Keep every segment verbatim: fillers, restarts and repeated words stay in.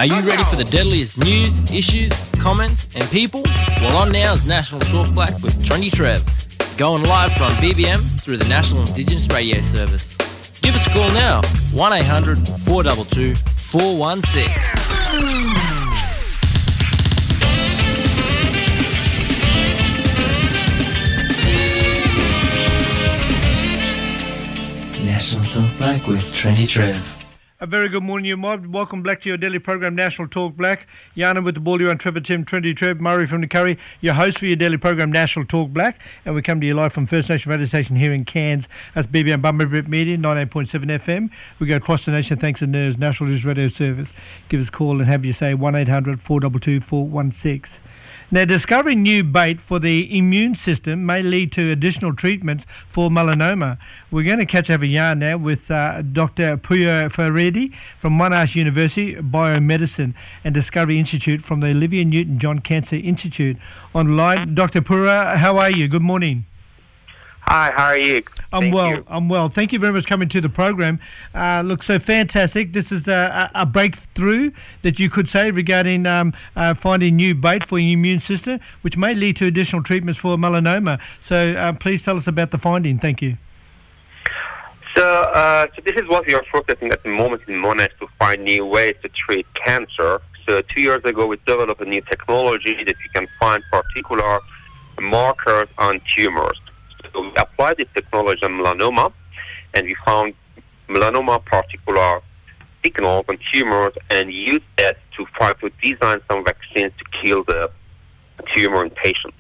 Are you ready for the deadliest news, issues, comments and people? Well, on now is National Talk Black with Trendy Trev. Going live from B B M through the National Indigenous Radio Service. Give us a call now, one eight hundred four two two four one six. National Talk Black with Trendy Trev. A very good morning, you mob. Welcome back to your daily program, National Talk Black. Yana with the ball, you on Trevor Tim, Trendy Trev, Murray from the Curry, your host for your daily program, National Talk Black. And we come to you live from First Nation Radio Station here in Cairns. That's B B M Bumblebee Media, ninety-eight point seven F M. We go across the nation thanks to N E R S, National News Radio Service. Give us a call and have you say one eight hundred four two two four one six. Now, discovering new bait for the immune system may lead to additional treatments for melanoma. We're going to catch up a yarn now with uh, Doctor Pooya Faredi from Monash University Biomedicine and Discovery Institute from the Olivia Newton-John Cancer Institute. Online, Doctor Pooya, how are you? Good morning. Hi, how are you? I'm Thank well. you. I'm well. Thank you very much for coming to the program. Uh, looks so fantastic. This is a, a breakthrough that you could say regarding um, uh, finding new bait for your immune system, which may lead to additional treatments for melanoma. So uh, please tell us about the finding. Thank you. So, uh, so this is what we are focusing at the moment in Monash to find new ways to treat cancer. So two years ago, we developed a new technology that you can find particular markers on tumors. So we applied this technology on melanoma, and we found melanoma particular signals on tumors and used that to try to design some vaccines to kill the tumor in patients.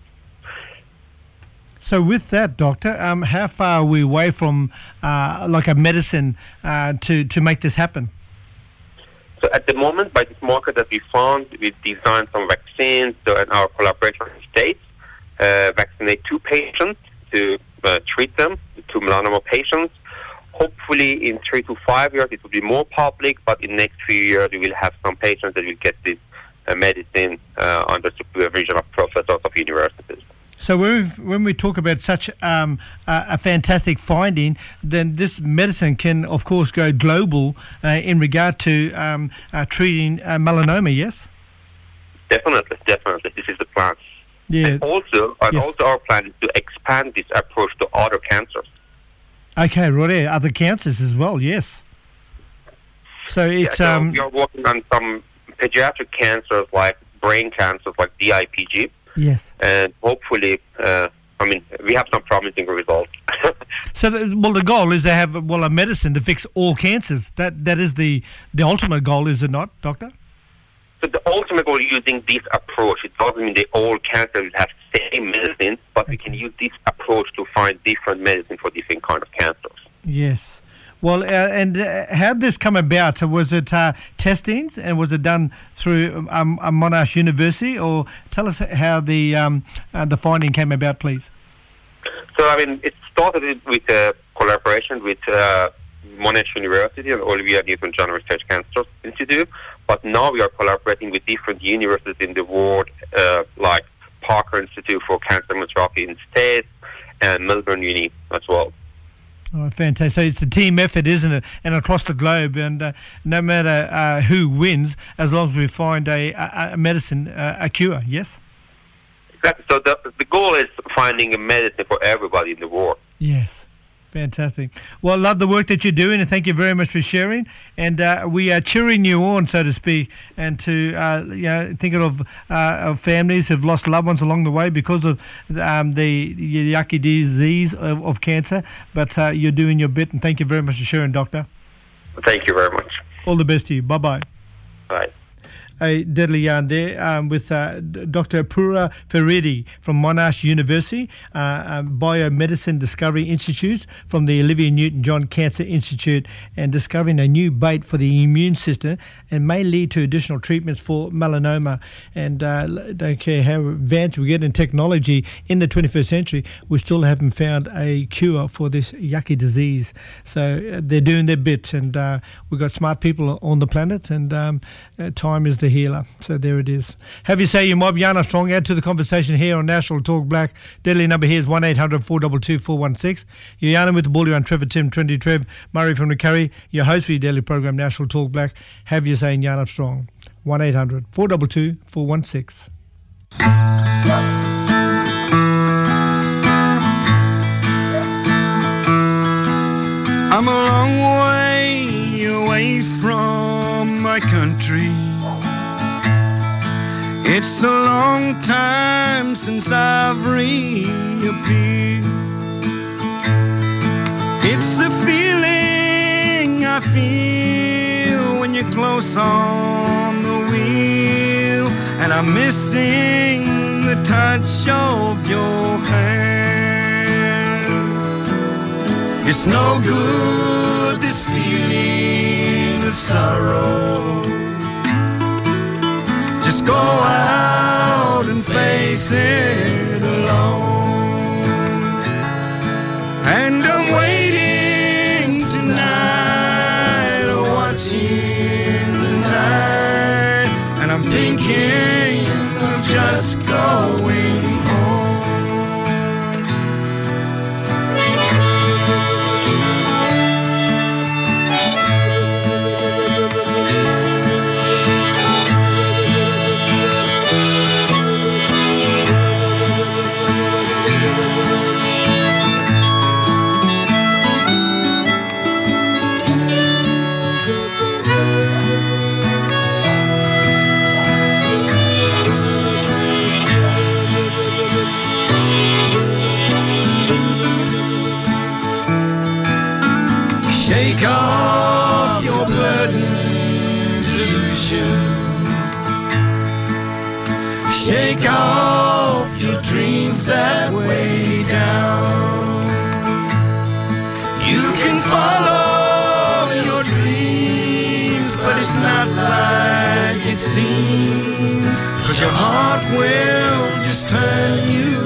So with that, Doctor, um, how far are we away from uh, like a medicine uh, to, to make this happen? So at the moment, by this marker that we found, we designed some vaccines. So in our collaboration with states, uh, vaccinate two patients to uh, treat them, two melanoma patients. Hopefully in three to five years it will be more public, but in the next few years we will have some patients that will get this uh, medicine uh, under supervision of professors of universities. So when, we've, when we talk about such um, uh, a fantastic finding, then this medicine can, of course, go global uh, in regard to um, uh, treating uh, melanoma, yes? Definitely, definitely. This is the plan. Yeah. And also, and Yes. also our plan is to expand this approach to other cancers. Okay, right there. Other cancers as well, yes. So it's... yeah, so um, we are working on some pediatric cancers like brain cancers like D I P G. yes. And hopefully, uh, I mean, we have some promising results. So, the, well, the goal is to have, well, a medicine to fix all cancers. That That is the, the ultimate goal, is it not, Doctor? So the ultimate goal using this approach, it doesn't mean they all cancers have the same medicine, but we can use this approach to find different medicine for different kind of cancers. Yes. Well, uh, and uh, how did this come about? Was it uh, testings, and was it done through um, um, Monash University? Or tell us how the um, uh, the finding came about, please. So, I mean, it started with a collaboration with uh, Monash University and Olivia Newton-John Research Cancer Institute, but now we are collaborating with different universities in the world, uh, like Parker Institute for Cancer Immunotherapy in the States and Melbourne Uni as well. Oh, fantastic. So it's a team effort, isn't it? And across the globe, and uh, no matter uh, who wins, as long as we find a, a, a medicine, uh, a cure, yes? Exactly. So the, the goal is finding a medicine for everybody in the world. Yes. Fantastic. Well, I love the work that you're doing, and thank you very much for sharing. And uh, we are cheering you on, so to speak, and to uh, you know, thinking of, uh, of families who've lost loved ones along the way because of um, the, the yucky disease of, of cancer. But uh, you're doing your bit, and thank you very much for sharing, Doctor. Thank you very much. All the best to you. Bye-bye. Bye. A deadly yarn there um, with uh, Doctor Pooya Faredi from Monash University, uh, um, Biomedicine Discovery Institute from the Olivia Newton-John Cancer Institute, and discovering a new bait for the immune system and may lead to additional treatments for melanoma. And uh, don't care how advanced we get in technology in the twenty-first century, we still haven't found a cure for this yucky disease. So uh, they're doing their bit, and uh, we've got smart people on the planet, and um, uh, time is the healer. So there it is. Have you say your mob, Yana Strong. Add to the conversation here on National Talk Black. Deadly number here is one eight hundred four two two four one six. You're Yana with the ball. You're on Trevor Tim, Trendy Trev, Murray from the Curry. Your host for your daily program, National Talk Black. Have you saying Yana Strong. one eight hundred four two two four one six. I'm a long way away from my country. It's a long time since I've reappeared. It's a feeling I feel when you're close on the wheel, and I'm missing the touch of your hand. It's no good, this feeling of sorrow. Just go out and face it alone. And I'm waiting tonight, or watching the night, and I'm thinking of just going home. Shake off your burdened illusions. Shake off your dreams that weigh down. You can follow your dreams, but it's not like it seems, 'cause your heart will just turn you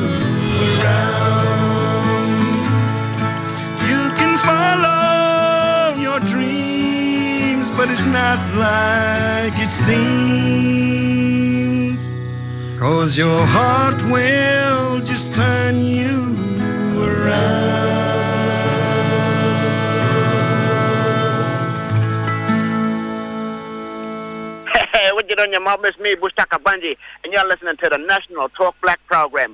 around. You can follow dreams, but it's not like it seems, 'cause your heart will just turn you around. Hey, what you doing, your mob? It's me, Bushtaka Bunji, and you're listening to the National Talk Black program.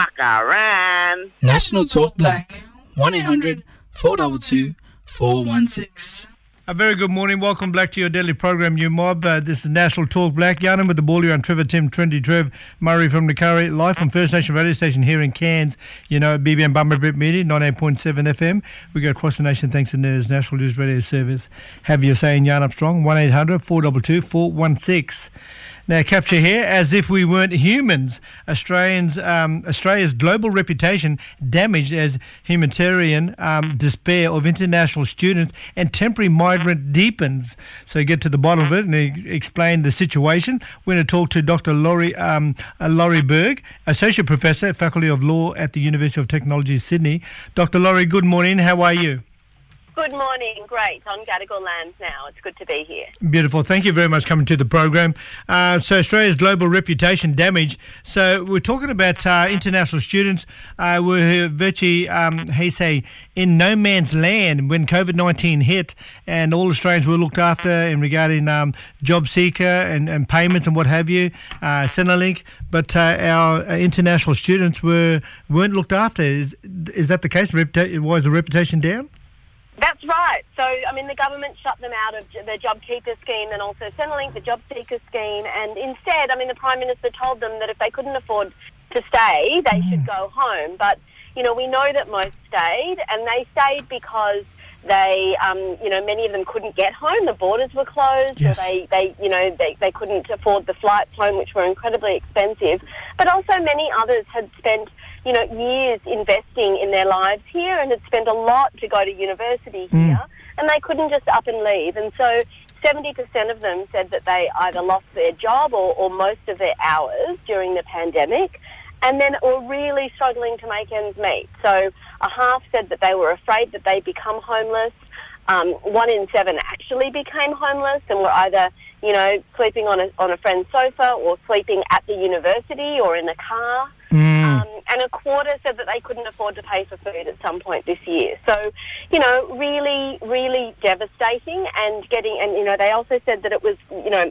Makaran. National Talk Black, one eight hundred four two two four one six. A very good morning. Welcome back to your daily program, You Mob. Uh, this is National Talk Black. Yarnum with the ball, and Trevor Tim, Trendy Trev, Murray from Nakari, live from First Nation Radio Station here in Cairns, you know, B B M Bummer Brit Media, ninety-eight point seven F M. We go across the nation thanks to NERS, National News Radio Service. Have your say in Yarn Up Strong, one eight hundred four two two four one six. Now, capture here, as if we weren't humans, Australians, um, Australia's global reputation damaged as humanitarian um, despair of international students and temporary migrant deepens. So get to the bottom of it and explain the situation. We're going to talk to Doctor Laurie, um, uh, Laurie Berg, Associate Professor, Faculty of Law at the University of Technology, Sydney. Doctor Laurie, good morning. How are you? Good morning. Great. On Gadigal lands now. It's good to be here. Beautiful. Thank you very much for coming to the program. Uh, so Australia's global reputation damaged. So we're talking about uh, international students uh, were virtually, um, he say, in no man's land when COVID nineteen hit, and all Australians were looked after in regarding um, job seeker and, and payments and what have you, uh, Centrelink. But uh, our uh, international students were weren't looked after. Is is that the case? Reputa- was the reputation down? That's right. So, I mean, the government shut them out of the JobKeeper scheme and also Centrelink, the job seeker scheme. And instead, I mean, the Prime Minister told them that if they couldn't afford to stay, they mm. should go home. But, you know, we know that most stayed, and they stayed because they, um, you know, many of them couldn't get home. The borders were closed, yes. or they, they, you know, they, they couldn't afford the flights home, which were incredibly expensive. But also many others had spent, you know, years investing in their lives here and had spent a lot to go to university here, mm. and they couldn't just up and leave. And so seventy percent of them said that they either lost their job or, or most of their hours during the pandemic, and then were really struggling to make ends meet. So a half said that they were afraid that they'd become homeless. Um, one in seven actually became homeless and were either, you know, sleeping on a, on a friend's sofa or sleeping at the university or in a car. Mm. Um, and a quarter said that they couldn't afford to pay for food at some point this year. So, you know, really, really devastating and getting, and, you know, they also said that it was, you know,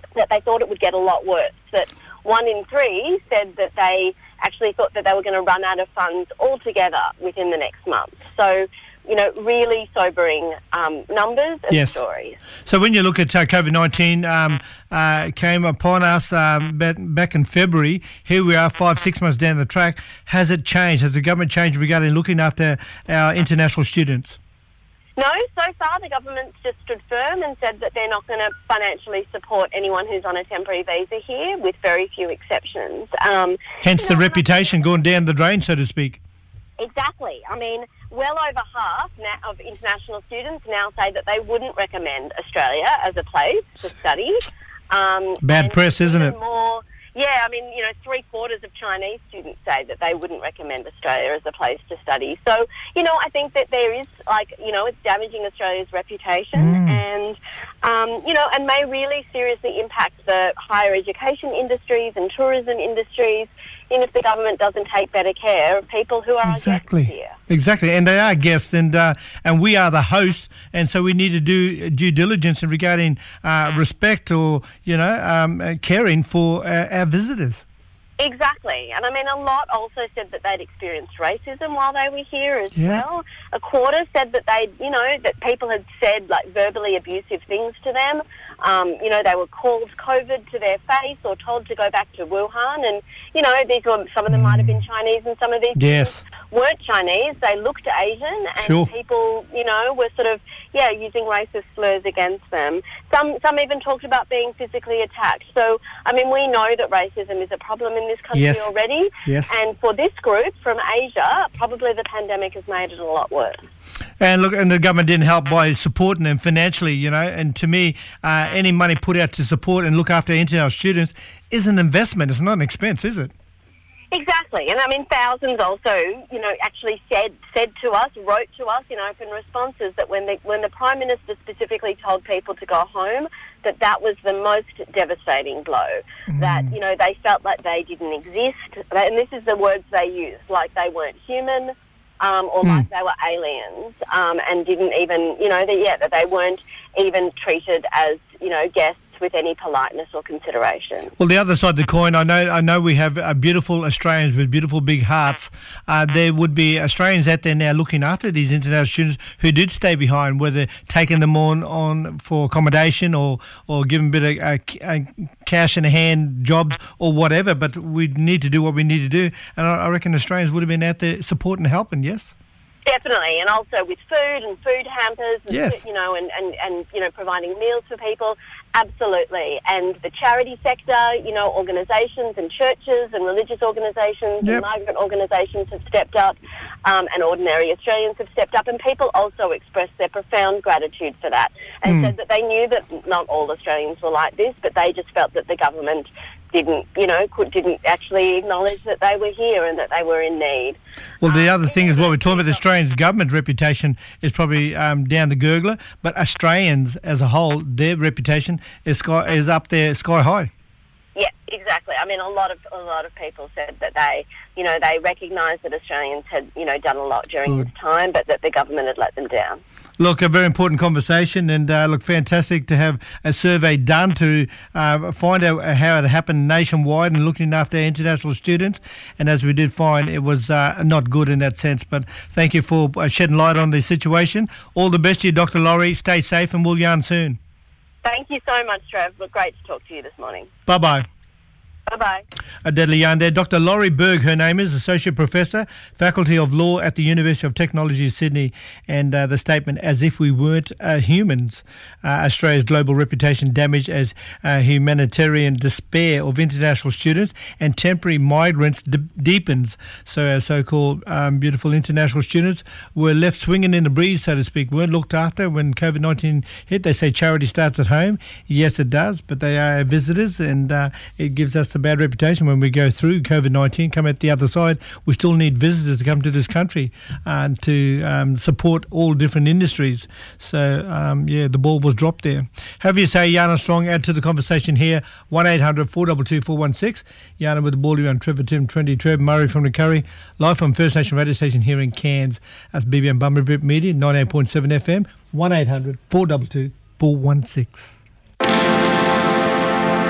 that they thought it would get a lot worse, that one in three said that they actually thought that they were going to run out of funds altogether within the next month. So, you know, really sobering um, numbers and yes. stories. So when you look at uh, COVID nineteen um, uh, came upon us um, back, back in February, here we are five, six months down the track. Has it changed? Has the government changed regarding looking after our international students? No, so far the government's just stood firm and said that they're not going to financially support anyone who's on a temporary visa here, with very few exceptions. Um, Hence the know, reputation going down the drain, so to speak. Exactly. I mean, well over half now of international students now say that they wouldn't recommend Australia as a place to study. Um, Bad press, isn't it? More, yeah, I mean, you know, three quarters of Chinese students say that they wouldn't recommend Australia as a place to study. So, you know, I think that there is, like, you know, it's damaging Australia's reputation mm. and, um, you know, and may really seriously impact the higher education industries and tourism industries, even if the government doesn't take better care of people who are exactly. our guests here. Exactly, and they are guests, and uh, and we are the hosts, and so we need to do due diligence in regarding uh, respect or, you know, um, uh, caring for uh, our visitors. Exactly. And I mean, a lot also said that they'd experienced racism while they were here as yeah. well. A quarter said that they'd, you know, that people had said, like, verbally abusive things to them. Um, you know, they were called COVID to their face or told to go back to Wuhan. And, you know, these were, some of them might have been Chinese and some of these yes. weren't Chinese. They looked Asian, and sure. people, you know, were sort of, yeah, using racist slurs against them. Some some even talked about being physically attacked. So, I mean, we know that racism is a problem in this country yes. already. Yes. And for this group from Asia, probably the pandemic has made it a lot worse. And look, and the government didn't help by supporting them financially, you know, and to me, uh, any money put out to support and look after international students is an investment. It's not an expense, is it? Exactly. And I mean, thousands also, you know, actually said said to us, wrote to us in open responses that when the, when the Prime Minister specifically told people to go home, that that was the most devastating blow. Mm. That, you know, they felt like they didn't exist. And this is the words they used, like they weren't human, um, or mm. like they were aliens, um, and didn't even, you know, that, yeah, that they weren't even treated as, you know, guests with any politeness or consideration. Well, the other side of the coin, I know I know we have uh, beautiful Australians with beautiful big hearts. Uh, there would be Australians out there now looking after these international students who did stay behind, whether taking them on, on for accommodation or, or giving a bit of uh, uh, cash in hand jobs or whatever, but we need to do what we need to do. And I, I reckon Australians would have been out there supporting and helping, yes? Definitely, and also with food and food hampers, and, yes. you know, and, and, and, you know, providing meals for people, absolutely. And the charity sector, you know, organisations and churches and religious organisations yep. and migrant organisations have stepped up, um, and ordinary Australians have stepped up, and people also expressed their profound gratitude for that, and mm. said that they knew that not all Australians were like this, but they just felt that the government didn't, you know, could, didn't actually acknowledge that they were here and that they were in need. Well, the um, other thing is what we're talking about, the Australian government's reputation is probably um, down the gurgler, but Australians as a whole, their reputation is sky, is up there sky high. Yeah, exactly. I mean, a lot of a lot of people said that they, you know, they recognised that Australians had, you know, done a lot during Good. this time, but that the government had let them down. Look, a very important conversation, and uh, look, fantastic to have a survey done to uh, find out how it happened nationwide and looking after international students. And as we did find, it was uh, not good in that sense. But thank you for shedding light on the situation. All the best to you, Doctor Laurie. Stay safe, and we'll yarn soon. Thank you so much, Trev. Look, great to talk to you this morning. Bye-bye. Bye-bye. A deadly yarn there. Doctor Laurie Berg, her name is, Associate Professor, Faculty of Law at the University of Technology, Sydney, and uh, the statement, as if we weren't uh, humans. Uh, Australia's global reputation damaged as uh, humanitarian despair of international students and temporary migrants de- deepens. So our so-called um, beautiful international students were left swinging in the breeze, so to speak, weren't looked after when COVID nineteen hit. They say charity starts at home. Yes, it does, but they are visitors, and uh, it gives us a bad reputation when we go through COVID nineteen, come out the other side. We still need visitors to come to this country and uh, to um, support all different industries. So, um, yeah, the ball was dropped there. However you say, Yana Strong, add to the conversation here, one eight hundred four two two four one six. Yana with the ball around Trevor Tim, Trendy Trev, Murray from the Curry, live from First Nation Radio Station here in Cairns. That's B B M Bumblebee Media, ninety-eight point seven F M, one eight hundred four two two four one six.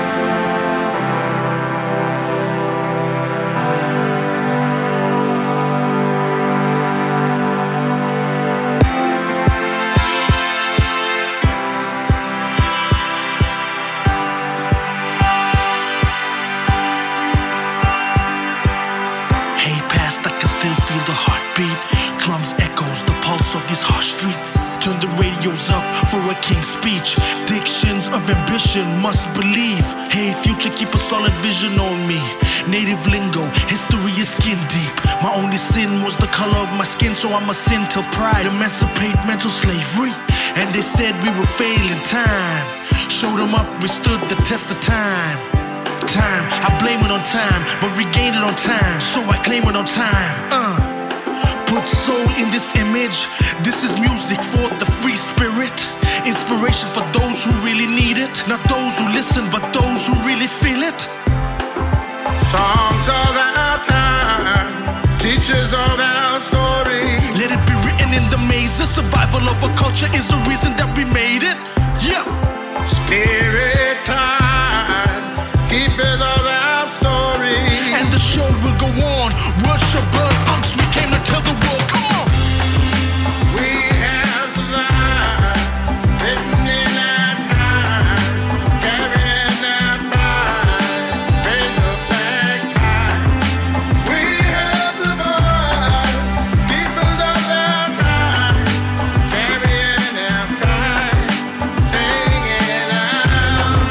these harsh streets. Turn the radios up for a king's speech. Dictions of ambition must believe. Hey future, keep a solid vision on me. Native lingo, history is skin deep. My only sin was the color of my skin, so I'ma sin till pride emancipate mental slavery. And they said we would fail in time. Showed them up, we stood the test of time. Time, I blame it on time, but regain it on time, so I claim it on time. Uh. Put soul in this image. This is music for the free spirit. Inspiration for those who really need it. Not those who listen, but those who really feel it. Songs of our time, teachers of our story. Let it be written in the mazes. Survival of a culture is the reason that we made it. Yeah. Spirit ties, keepers of our story. And the show will go on. Words shall burn, unks, we came to tell the world. Come on. We have survived, written in our time, carrying our pride, raise the flags high. We have survived, keepers of our time, carrying our pride, singing out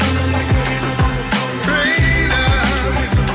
freedom,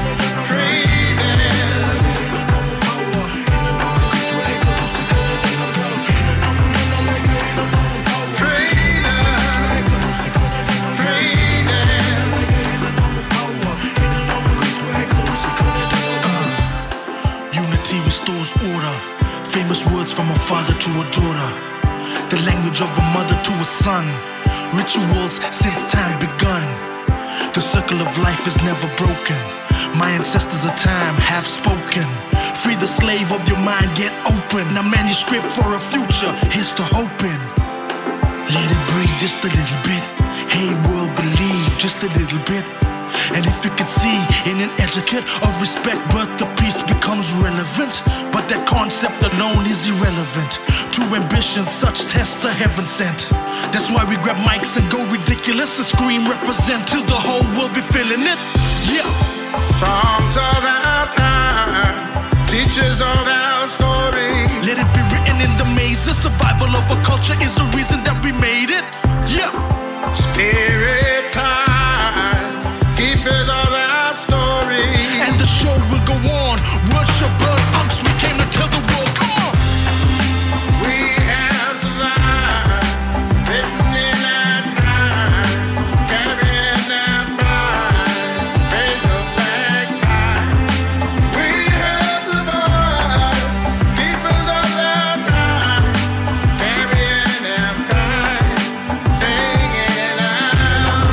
Unity restores order. Famous words from a father to a daughter. The language of a mother to a son. Rituals since time begun. The circle of life is never broken. My ancestors of time have spoken. Free the slave of your mind, get open. A manuscript for a future, here's to hoping. Let it breathe just a little bit. Hey world, believe just a little bit. And if you can see in an etiquette of respect, birth to peace becomes relevant. But that concept alone is irrelevant. To ambition, such tests are heaven sent. That's why we grab mics and go ridiculous and scream represent till the whole world be feeling it. Yeah. songs of our time, teachers of our story. Let it be written in the mazes. Survival of a culture is the reason that we made it. Yeah. Spirit ties, keepers of our story. And the show will go on. Words shall burn, unks, we came to tell the world. Come on. We have survived, written in our time, carrying our pride, raise the flags high. We have survived, keepers of our time, carrying our pride, singing out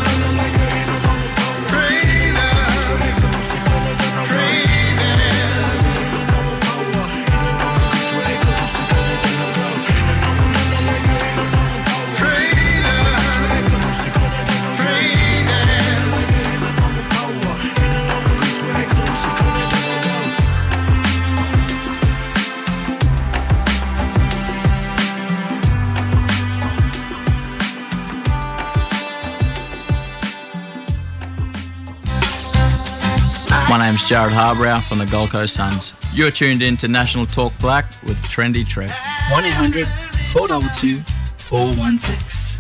freedom, freedom. My name's Jared Harbrow from the Gold Coast Suns. You're tuned in to National Talk Black with Trendy Trev. one eight hundred, four two two, four one six.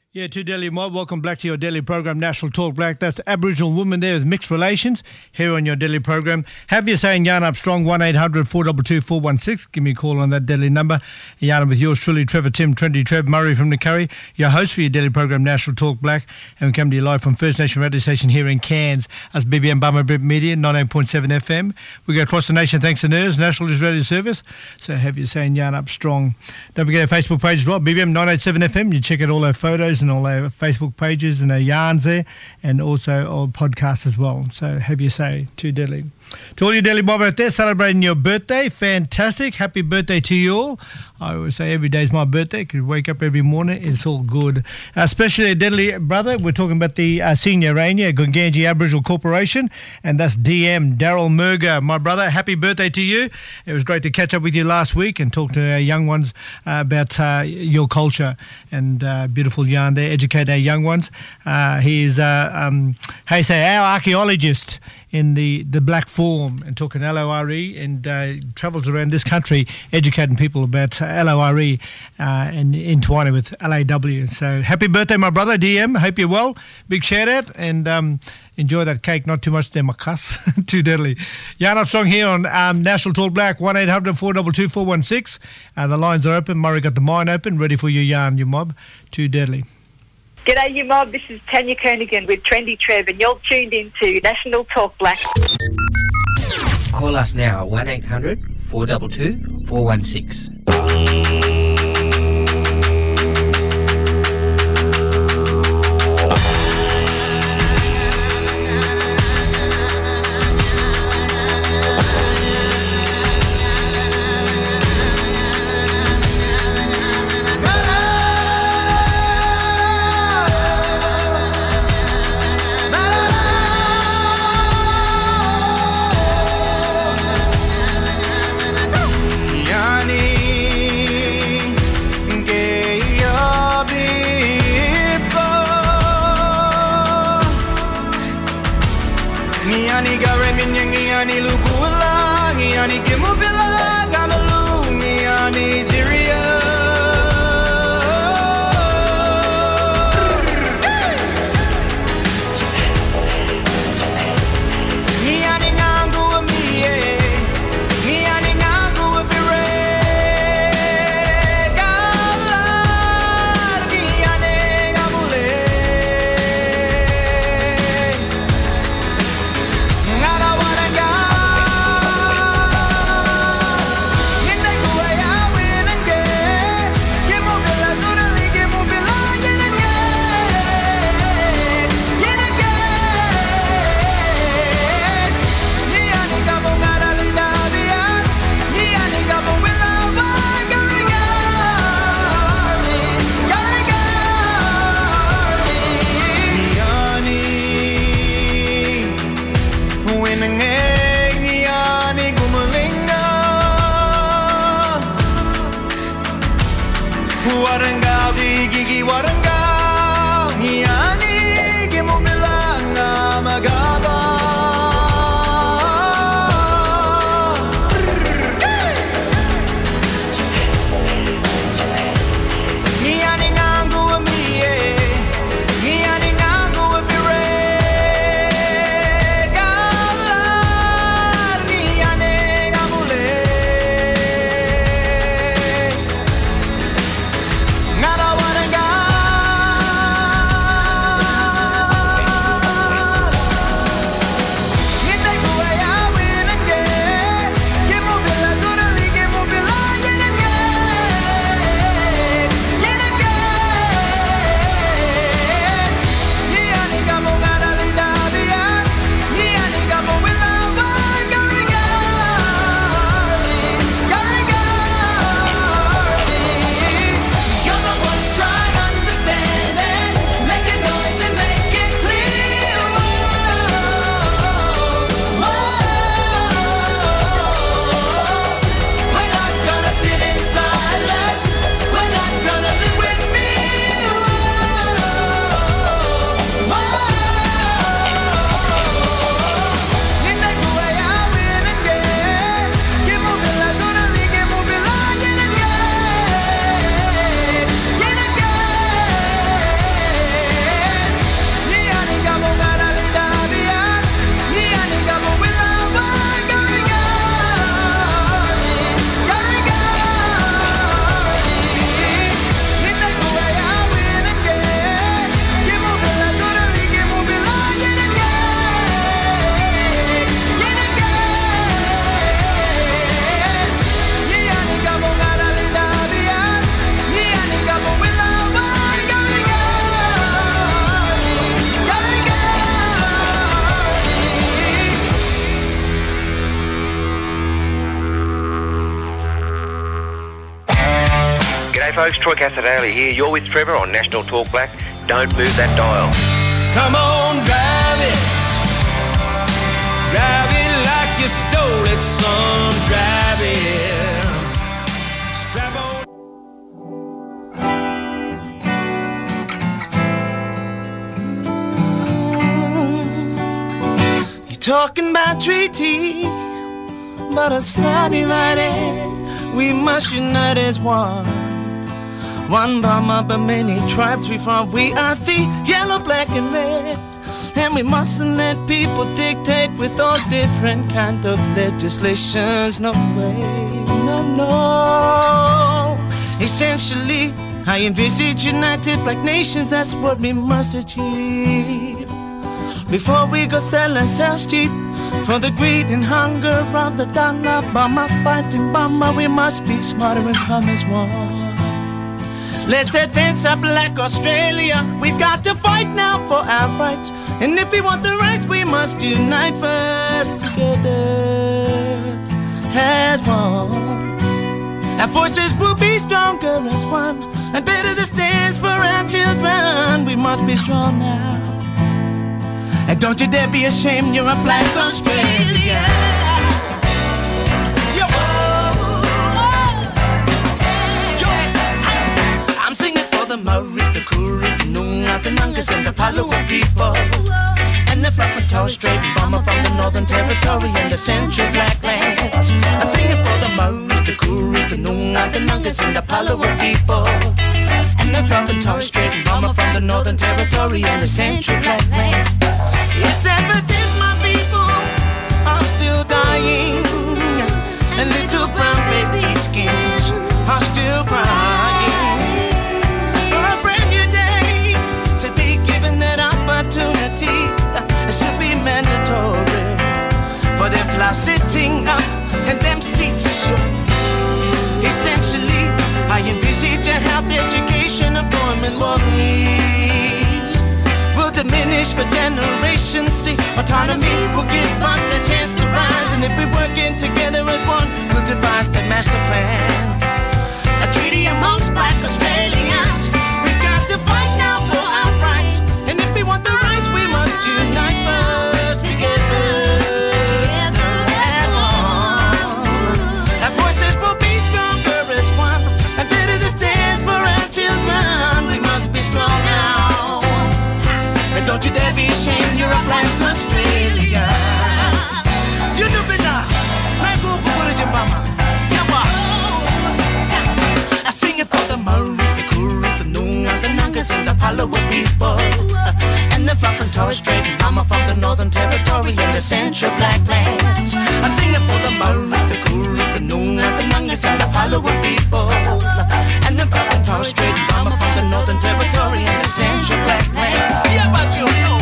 Yeah, to Delhi Mob. Welcome back to your daily program, National Talk Black. That's Aboriginal women there with mixed relations here on your daily program. Have you saying Yarn Up Strong, one eight hundred four two two four one six. Give me a call on that deadly number. Yarn with yours truly, Trevor Tim, Trendy Trev, Murray from the Curry, your host for your daily program, National Talk Black. And we come to you live from First Nation radio station here in Cairns as B B M Bama Brit Media, ninety-eight point seven F M. We go across the nation thanks to N I R S, National News Radio Service. So have you saying Yarn Up Strong. Don't forget our Facebook page as well, B B M nine eighty-seven F M. You check out all our photos and all our Facebook pages and our yarns there, and also our podcasts as well. So have you say to Delhi. To all you Delhi Bob out there celebrating your birthday, fantastic. Happy birthday to you all. I always say every day is my birthday. Could wake up every morning, it's all good. Uh, especially a Delhi brother, we're talking about the uh, Senior Rainier, Gunganji Aboriginal Corporation, and that's D M Daryl Murger. My brother, happy birthday to you. It was great to catch up with you last week and talk to our young ones uh, about uh, your culture and uh, beautiful yarn there, educate our young ones. Uh, he is, uh, um, how you say, our archaeologist in the, the black form and talking L O R E, and uh, travels around this country educating people about uh, L O R E uh, and entwining with L A W. So happy birthday, my brother, D M. Hope you're well. Big shout out, and um, enjoy that cake. Not too much there, my cuss. Too deadly. Yarn Up Strong here on um, National Talk Black, one eight hundred four two two four one six. Uh, the lines are open. Murray got the mine open, ready for your yarn, your mob. Too deadly. G'day, you mob. This is Tanya Kernigan with Trendy Trev, and you're tuned in to National Talk Black. Call us now, one eight hundred four two two four one six. Nada G'day folks, Troy Casadale here. You're with Trevor on National Talk Black. Don't move that dial. Come on, drive it. Drive it like you stole it, son. Drive it. Strap on. You're talking about treaty, but us fly divided. We must unite as one. One bomber, but many tribes we from. We are the yellow, black, and red. And we mustn't let people dictate with all different kind of legislations. No way, no, no. Essentially, I envisage united black nations. That's what we must achieve. Before we go sell ourselves cheap for the greed and hunger of the dollar bomber, fighting bomber, we must be smarter and come as one. Let's advance up like Australia. We've got to fight now for our rights. And if we want the rights, we must unite first together as one. Our forces will be stronger as one. And better the stands for our children. We must be strong now. And don't you dare be ashamed, you're a black Australia. Yo. Yo. I'm singing for the Maoris, the Kooris, the Noongas, the Nungas, and the Palawa people. And the Flap and Torres Strait and Bomber from the Northern Territory and the Central Blacklands. I'm singing for the Maoris, the Kooris, the Noongas, the Nungas, and the Palawa people. And the Flap and Torres Strait and Bomber from the Northern Territory and the Central Blacklands. It's evident my people are still dying, and little brown baby skins are still crying for a brand new day to be given that opportunity. It should be mandatory for them fly sitting up and them seats sure. Essentially, I envisage a health education appointment bodies will diminish for generations. See, autonomy will give us the chance to rise. And if we're working together as one, we'll devise that master plan. A treaty amongst black Australians. We've got to fight now for our rights. And if we want the rights, we must unite first together as one. Our voices will be stronger as one. And better the stands for our children. We must be strong now. And don't you dare be ashamed, you're a black Australia. You know me now. Mango Bukura Jimbama. Yawa. I sing it for the Maoris, the Kooris, the Noongas, the Nungas, and the Palawa people. And the Flap and Torres Strait and Bomber from the Northern Territory and the Central Blacklands. I sing it for the Maoris, the Kooris, the Noongas, the Nungas, and the Palawa people. And the Flap and Torres Strait and Bomber from the Northern Territory and the Central Blacklands. Yeah, but you know.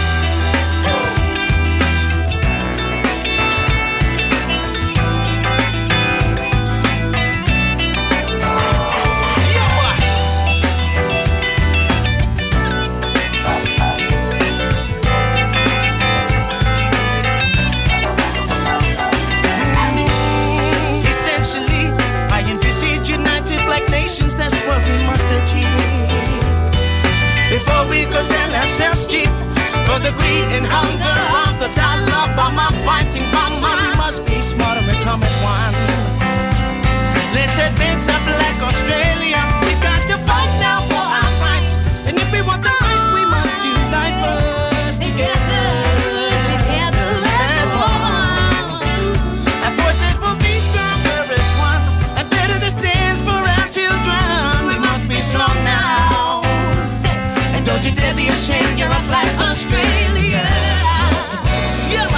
That's what we must achieve. Before we go sell ourselves cheap for the greed and hunger of the dollar bomber, fighting bomber, we must be smarter and come as one. Let's advance up like Australia. We've got to fight now for our rights. And if we want the rights, we must unite first together. Together as one. Our forces will be stronger as one. And better the stands for our children. We must be strong now. And don't you dare be ashamed, you're a black Australia. Yeah.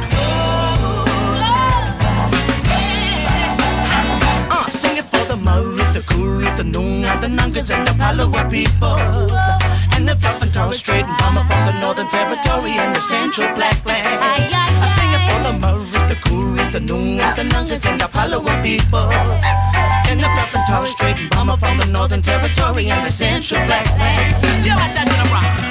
Uh, sing it for the Maoris, the Kooris, the Noongas, the Nungas, and the Palawa people. And the Flap and Torres Strait and Bomber from the Northern Territory and the Central Blacklands. I sing it for the Maoris, the Kooris, the Noongas, the Nungas, and the Palawa people. And the Flap and Torres Strait and Bomber from the Northern Territory and the Central Blacklands. Yeah, like that to the rock.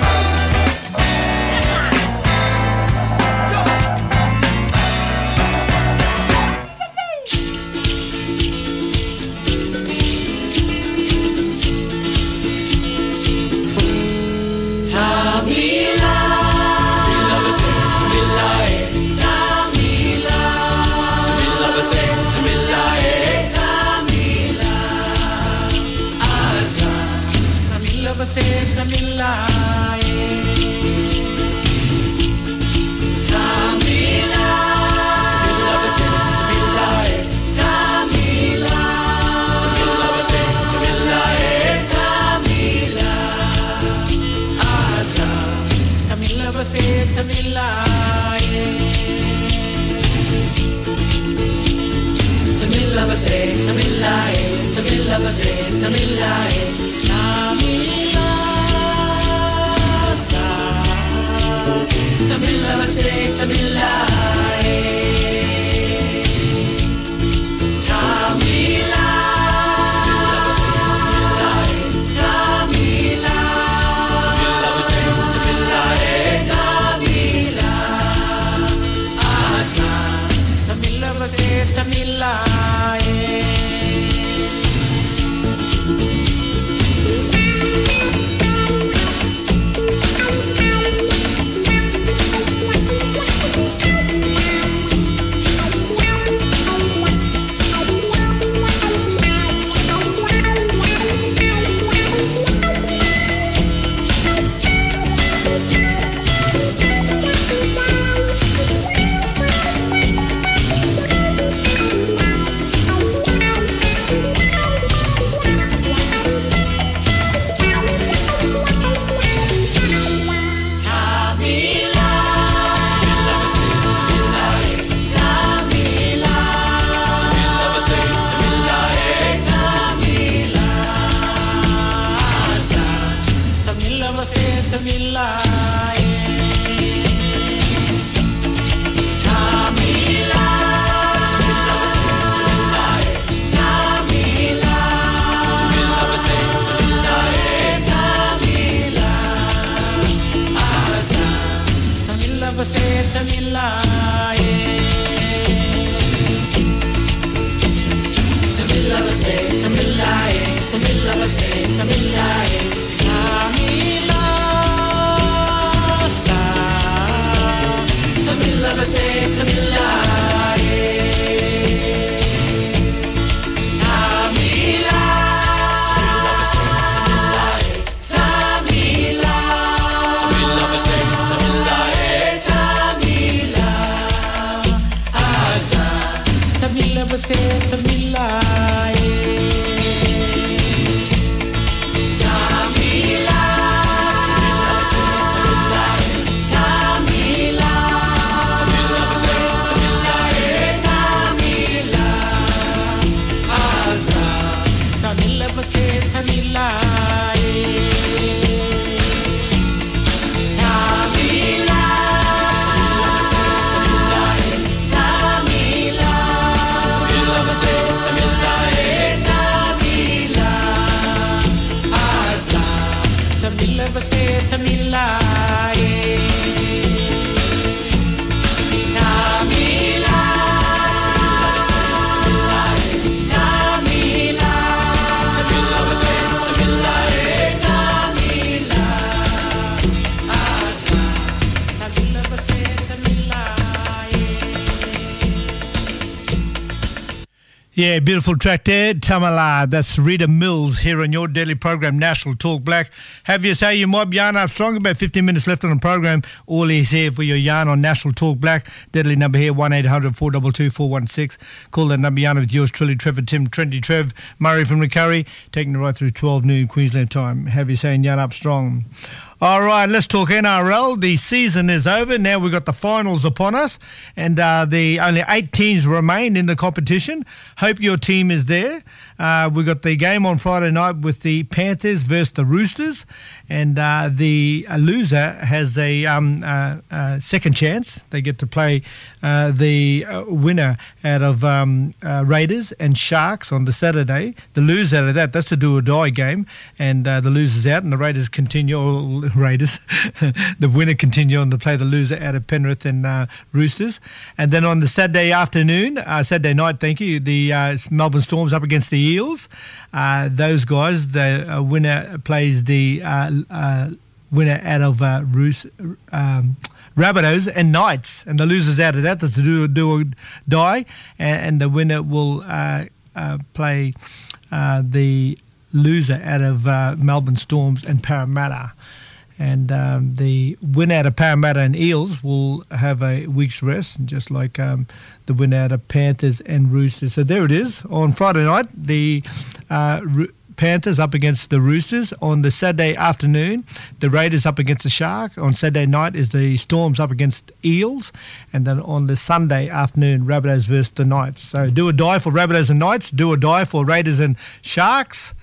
Yeah, beautiful track there, Tamala. That's Rita Mills here on your daily program, National Talk Black. Have you say you might be Yarn Armstrong, about fifteen minutes left on the program. All is here for your yarn on National Talk Black. Deadly number here, one eight hundred four two two four one six. Call that number, yarn with yours truly, Trevor Tim, Trendy Trev, Murray from Recurry, taking it right through twelve noon Queensland time. Have you saying Yarn Armstrong. All right, let's talk N R L. The season is over. Now we've got the finals upon us, and uh, the only eight teams remain in the competition. Hope your team is there. Uh, we've got the game on Friday night with the Panthers versus the Roosters, and uh, the uh, loser has a um, uh, uh, second chance. They get to play uh, the uh, winner out of um, uh, Raiders and Sharks on the Saturday. The loser out of that, that's a do-or-die game, and uh, the loser's out, and the Raiders continue, or Raiders, the winner continue on to play the loser out of Penrith and uh, Roosters. And then on the Saturday afternoon, uh, Saturday night, thank you, the uh, Melbourne Storms up against the Eels. Uh, those guys, the uh, winner plays the uh, uh, winner out of uh, Roos, um, Rabbitohs and Knights, and the losers out of that, that's a do, do or die, and, and the winner will uh, uh, play uh, the loser out of uh, Melbourne Storms and Parramatta. And um, the winner out of Parramatta and Eels will have a week's rest, just like um, the winner out of Panthers and Roosters. So there it is. On Friday night, the uh, Ro- Panthers up against the Roosters. On the Saturday afternoon, the Raiders up against the Shark. On Saturday night is the Storms up against Eels. And then on the Sunday afternoon, Rabbitohs versus the Knights. So do or die for Rabbitohs and Knights. Do or die for Raiders and Sharks.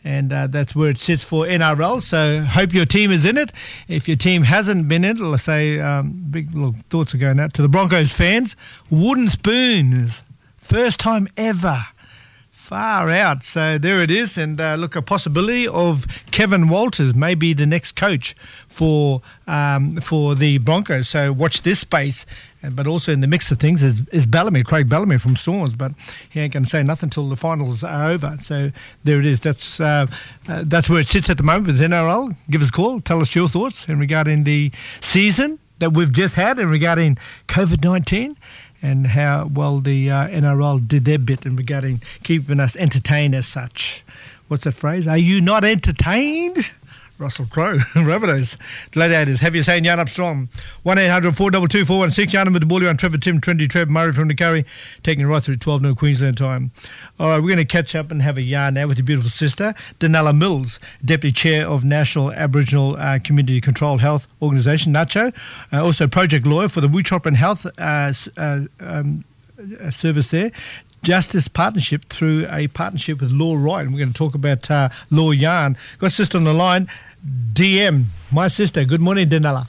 and uh, that's where it sits for N R L. So hope your team is in it. If your team hasn't been in it, let's say um, big little thoughts are going out to the Broncos fans. Wooden spoons, first time ever. Far out. So there it is. And uh, look, a possibility of Kevin Walters may be the next coach for um, for the Broncos. So watch this space. But also in the mix of things is, is Bellamy, Craig Bellamy from Storms. But he ain't going to say nothing until the finals are over. So there it is. That's uh, uh, that's where it sits at the moment with N R L. Give us a call. Tell us your thoughts in regarding the season that we've just had and regarding COVID nineteen. And how well the uh, N R L did their bit in regarding keeping us entertained as such. What's that phrase? Are you not entertained? Russell Crowe, Rabbitohs. Gladiators, have your say and yarn up strong. one eight hundred four two two four one six. Yarn with the ball on Trevor, Tim, Trendy, Trev, Murray from the Curry, taking it right through twelve no Queensland time. All right, we're going to catch up and have a yarn now with your beautiful sister, Danella Mills, Deputy Chair of National Aboriginal uh, Community Controlled Health Organisation, NACCHO, uh, also project lawyer for the Wuchopperen Health uh, uh, um, uh, service there. Justice Partnership through a partnership with Law Right. And we're going to talk about uh, Law Yarn. Got sister on the line, D M, my sister. Good morning, Danella.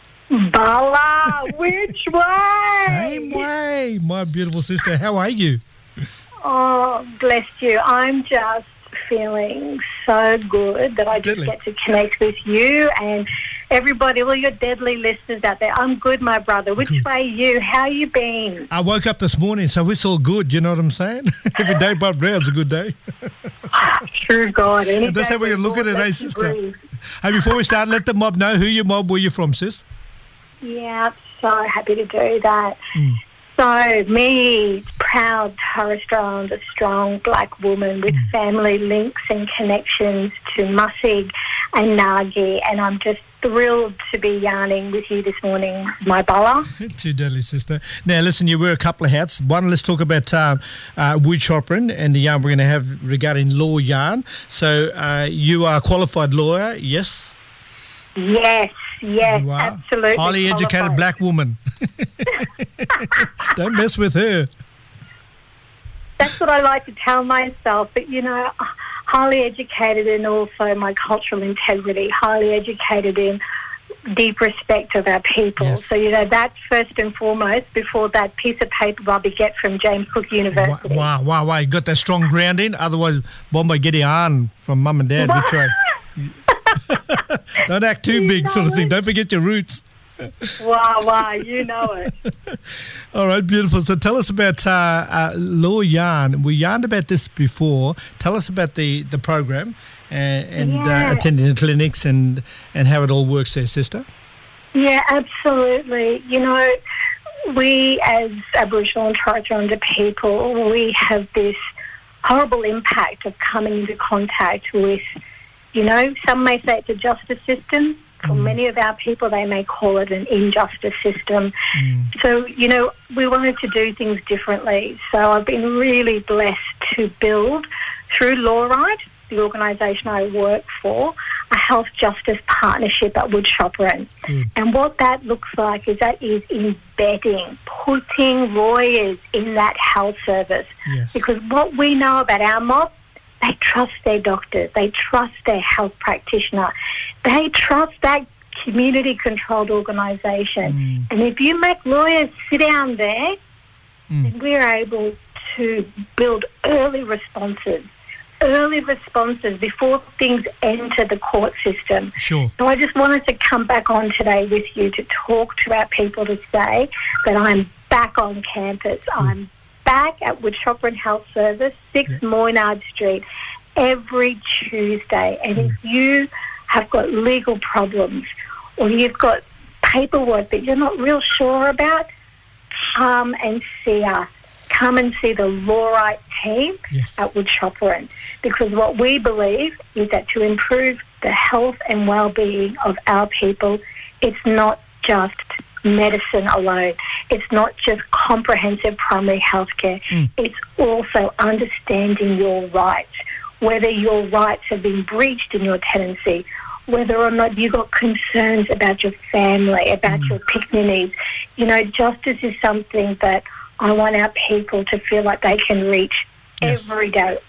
Bala, which way? Same way, my beautiful sister. How are you? Oh, bless you. I'm just feeling so good that I just Deadly. get to connect with you and everybody, all your deadly listeners out there. I'm good, my brother. Which Good. way you? How you been? I woke up this morning, so it's all good. You know what I'm saying? Every day but round's a good day. True God. Any And that's day how we but look at God it, eh, lets you sister? breathe. Hey, before we start, let the mob know who your mob, where you're from, sis. Yeah, so happy to do that. Mm. So, me, proud Torres Strait Islander, strong black woman with Mm. family links and connections to Musig and Nagi, and I'm just thrilled to be yarning with you this morning, my Bala. Too deadly, sister. Now, listen, you wear a couple of hats. One, let's talk about uh, uh, Wuchopperen and the yarn we're going to have regarding law yarn. So, uh, you are a qualified lawyer, yes? Yes, yes, You are. absolutely. Highly educated qualified. black woman. Don't mess with her. That's what I like to tell myself, but, you know, highly educated in also my cultural integrity, highly educated in deep respect of our people. Yes. So, you know, that's first and foremost before that piece of paper Bobby get from James Cook University. Wow, wow, wow. You got that strong grounding. Otherwise, Bombay get your on from mum and dad. Which way? Don't act too big, sort of thing. Don't forget your roots. Wow, wow, you know it. All right, beautiful. So tell us about uh, uh, Law Yarn. We yarned about this before. Tell us about the, the program and, and Yeah. uh, attending the clinics and, and how it all works there, sister. Yeah, absolutely. You know, we as Aboriginal and Torres Strait Islander people, we have this horrible impact of coming into contact with, you know, some may say it's a justice system. For many of our people, they may call it an injustice system. Mm. So, you know, we wanted to do things differently. So I've been really blessed to build, through Law Right, the organisation I work for, a health justice partnership at Wuchopperen. Mm. And what that looks like is that is embedding, putting lawyers in that health service. Yes. Because what we know about our mob, they trust their doctors, they trust their health practitioner, they trust that community-controlled organisation. Mm. And if you make lawyers sit down there, Mm. then we're able to build early responses, early responses before things enter the court system. Sure. So I just wanted to come back on today with you to talk to our people to say that I'm back on campus. I'm back at Wuchopperen Health Service, six Moynard Street, every Tuesday. And if you have got legal problems or you've got paperwork that you're not real sure about, come and see us. Come and see the Law Right team Yes. at Wuchopperen, because what we believe is that to improve the health and well-being of our people, it's not just medicine alone. It's not just comprehensive primary health care. Mm. It's also understanding your rights, whether your rights have been breached in your tenancy, whether or not you've got concerns about your family, about your picnic needs. You know, justice is something that I want our people to feel like they can reach Yes. every day,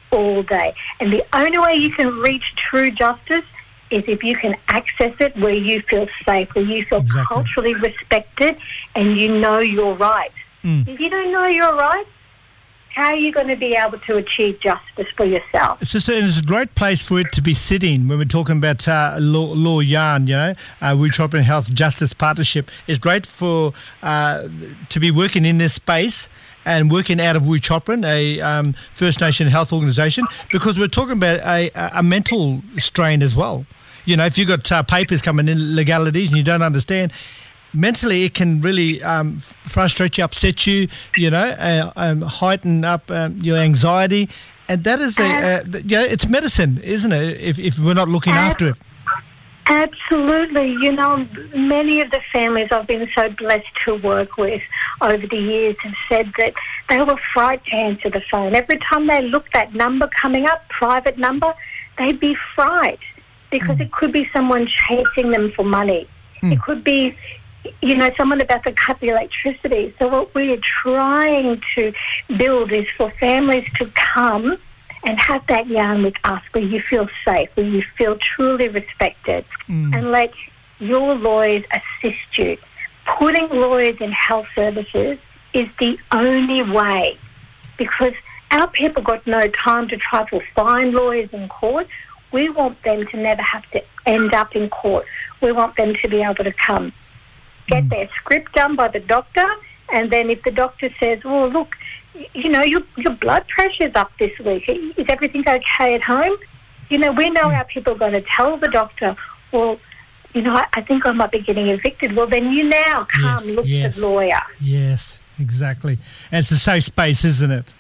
all day. And the only way you can reach true justice is if you can access it where you feel safe, where you feel Exactly. culturally respected and you know you're right. Mm. If you don't know you're right, how are you going to be able to achieve justice for yourself? It's just a, it's a great place for it to be sitting when we're talking about uh, law, law yarn, you know, uh, Wu Chopra Health Justice Partnership. It's great for uh, to be working in this space and working out of Wu Chopra, a um, First Nation health organisation, because we're talking about a, a mental strain as well. You know, if you've got uh, papers coming in, legalities, and you don't understand, mentally it can really um, frustrate you, upset you, you know, uh, um, heighten up um, your anxiety. And that is, a, uh, th- yeah, it's medicine, isn't it, if, if we're not looking Ab- after it? Absolutely. You know, many of the families I've been so blessed to work with over the years have said that they were frightened to answer the phone. Every time they looked that number coming up, private number, they'd be frightened because mm. it could be someone chasing them for money. Mm. It could be, you know, someone about to cut the electricity. So what we are trying to build is for families to come and have that yarn with us where you feel safe, where you feel truly respected, mm. and let your lawyers assist you. Putting lawyers in health services is the only way, because our people got no time to try to find lawyers in court. We want them to never have to end up in court. We want them to be able to come, get mm. their script done by the doctor, and then if the doctor says, oh, look, you know, your your blood pressure's up this week. Is everything okay at home? You know, we know our people are going to tell the doctor, well, you know, I, I think I might be getting evicted. Well, then you now come Yes, look yes. at the lawyer. Yes, exactly. And it's a safe space, isn't it?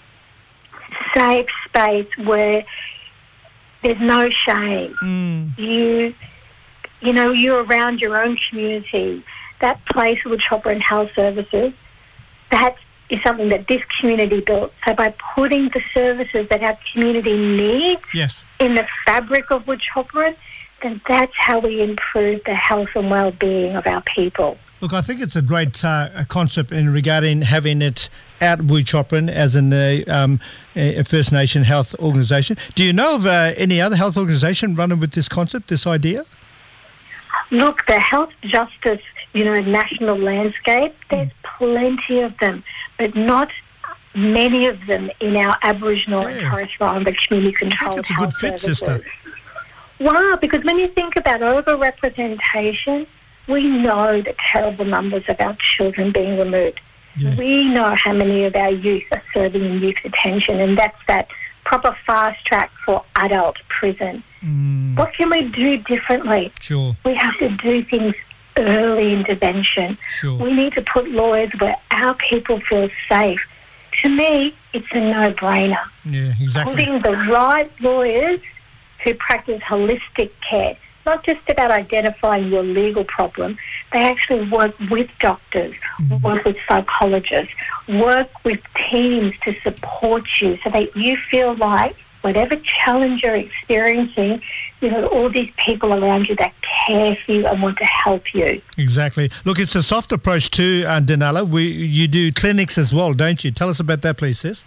Safe space where there's no shame. Mm. You, you know, you're around your own community. That place with Chopra and Health Services, that is something that this community built. So by putting the services that our community needs yes. in the fabric of Wu Chopra, then that's how we improve the health and well-being of our people. Look, I think it's a great uh, a concept in regarding having it at Wu Chopra as an, uh, um, a First Nation health organisation. Do you know of uh, any other health organisation running with this concept, this idea? Look, the health justice, you know, national landscape, there's plenty of them, but not many of them in our Aboriginal Yeah. and Torres Strait Islander community-controlled It's a health good fit, services. sister. Wow, because when you think about over-representation, we know the terrible numbers of our children being removed. Yeah. We know how many of our youth are serving in youth detention, and that's that proper fast track for adult prison. Mm. What can we do differently? Sure. We have to do things early intervention. Sure. We need to put lawyers where our people feel safe. To me, it's a no-brainer. Yeah, exactly. Putting the right lawyers who practice holistic care, not just about identifying your legal problem. They actually work with doctors, mm-hmm. work with psychologists, work with teams to support you so that you feel like whatever challenge you're experiencing, you know, all these people around you that care for you and want to help you. Exactly. Look, it's a soft approach too, uh, Danella. We, you do clinics as well, don't you? Tell us about that, please, sis.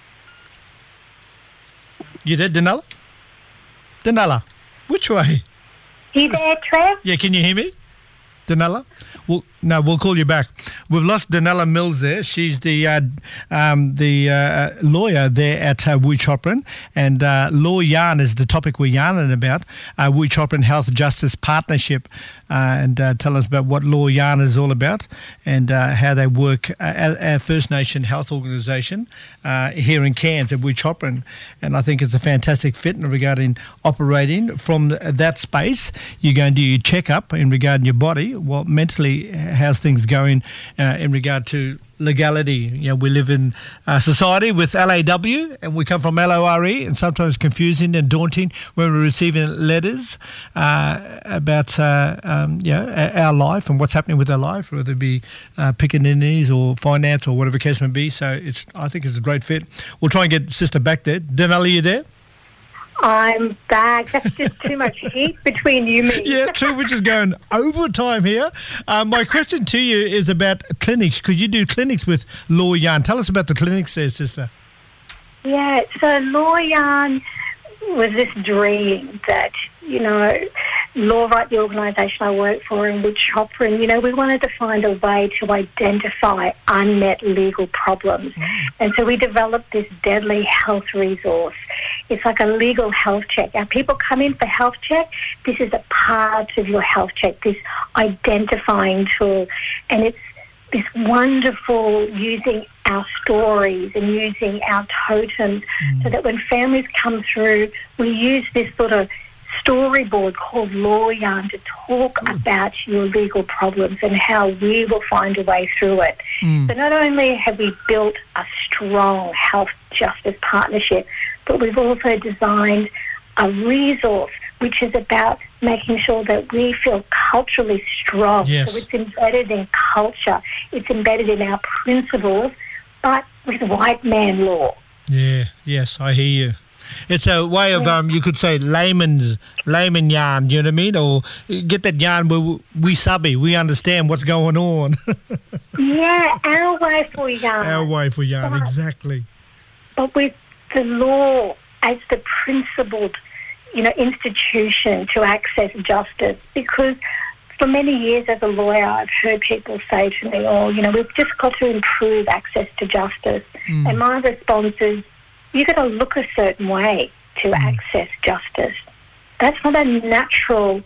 You there, Danella? Danella, which way? You there, Trev? Yeah, can you hear me? Danella? Well, no, we'll call you back. We've lost Danella Mills there. She's the uh, um, the uh, lawyer there at uh, Wu Chopra, and uh, Law Yarn is the topic we're yarning about. Uh, Wu Chopra Health Justice Partnership, uh, and uh, tell us about what Law Yarn is all about and uh, how they work uh, at our First Nation health organisation uh, here in Cairns at Wu Chopra. And I think it's a fantastic fit in regarding operating from that space. You go and do your checkup in regarding your body, well, mentally, how's things going uh, in regard to legality. You know, we live in a society with L A W and we come from L O R E, and sometimes confusing and daunting when we're receiving letters uh, about uh, um, you know, our life and what's happening with our life, whether it be uh, pickaninnies or finance or whatever the case may be. So it's, I think it's a great fit. We'll try and get Sister back there. Danella, you there? I'm back. That's just too much heat between you and me. Yeah, true. We're just going overtime here. Uh, my question to you is about clinics, because you do clinics with Law Yarn. Tell us about the clinics there, sister. Yeah, so Law Yarn was this dream that, you know, Law Right, the organisation I work for, and with Chopra, you know, we wanted to find a way to identify unmet legal problems. Mm. And so we developed this deadly health resource. It's like a legal health check. Our people come in for health check. This is a part of your health check, this identifying tool. And it's this wonderful using our stories and using our totems mm. so that when families come through, we use this sort of storyboard called Law Yarn to talk mm. about your legal problems and how we will find a way through it. Mm. So not only have we built a strong health justice partnership, but we've also designed a resource which is about making sure that we feel culturally strong. Yes. So it's embedded in culture, it's embedded in our principles, but with white man law. Yeah, yes, I hear you. It's a way of, um, you could say, layman's, layman yarn, you know what I mean? Or get that yarn where we subby, we understand what's going on. Yeah, our way for yarn. Our way for yarn, but, exactly. But with the law as the principled, you know, institution to access justice, because for many years as a lawyer, I've heard people say to me, oh, you know, we've just got to improve access to justice. Mm. And my response is, you've got to look a certain way to mm. access justice. That's not a natural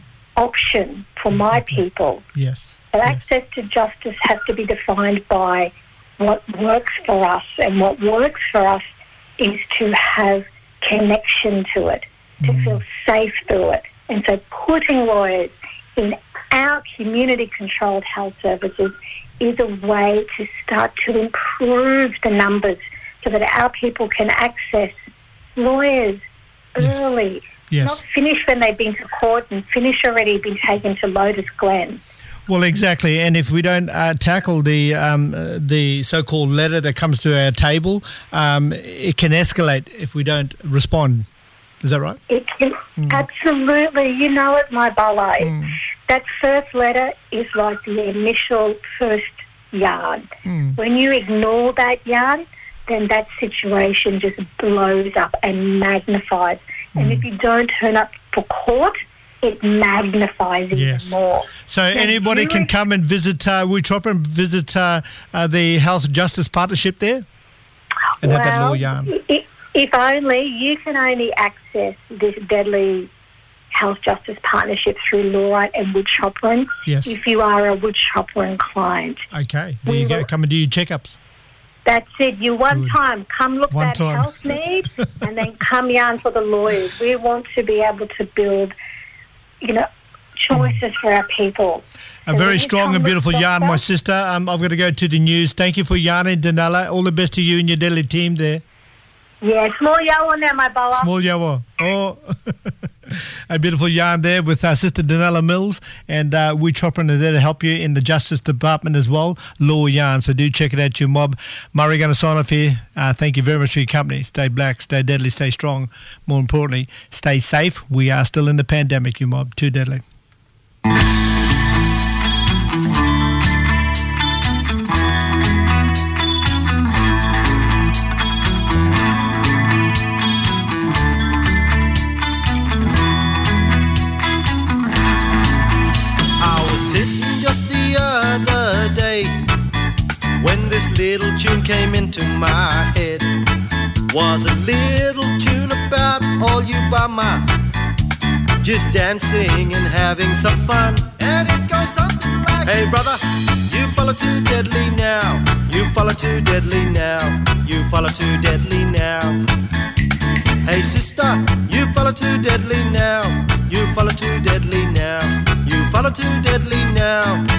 option for my people. Yes. But yes. access to justice has to be defined by what works for us. And what works for us is to have connection to it, to mm. feel safe through it. And so putting lawyers in our community-controlled health services is a way to start to improve the numbers so that our people can access lawyers yes. early, yes. not finish when they've been to court and finish already been taken to Lotus Glen. Well, exactly. And if we don't uh, tackle the um, uh, the so-called letter that comes to our table, um, it can escalate if we don't respond. Is that right? It can, mm. absolutely. You know it, my ballet. Mm. That first letter is like the initial first yarn. Mm. When you ignore that yarn, then that situation just blows up and magnifies. Mm. And if you don't turn up for court, it magnifies even yes. more. So now, anybody can come and visit uh, Witroppa and visit uh, uh, the Health Justice Partnership there and well, have that law yarn. If, if only, you can only access this deadly Health Justice Partnership through Law and Witroppa yes. if you are a Witroppa client. Okay, there we you go. will, come and do your checkups. That's it. You one Good. time, come look one that time. health need and then come yarn for the lawyers. We want to be able to build, you know, choices mm. for our people. A so very strong and beautiful yarn, doctor, my sister. Um, I've got to go to the news. Thank you for yarning, Danella. All the best to you and your deadly team there. Yeah, small yawa now, my boa. Small yawa. Oh, a beautiful yarn there with uh, Sister Danella Mills, and uh, we Chopper are there to help you in the Justice Department as well. Law Yarn. So do check it out, your mob. Murray going to sign off here. Uh, thank you very much for your company. Stay black, stay deadly, stay strong. More importantly, stay safe. We are still in the pandemic, you mob. Too deadly. This little tune came into my head. Was a little tune about all you bama, just dancing and having some fun. And it goes something like, hey brother, you follow too deadly now. You follow too deadly now. You follow too deadly now. Hey sister, you follow too deadly now. You follow too deadly now. You follow too deadly now.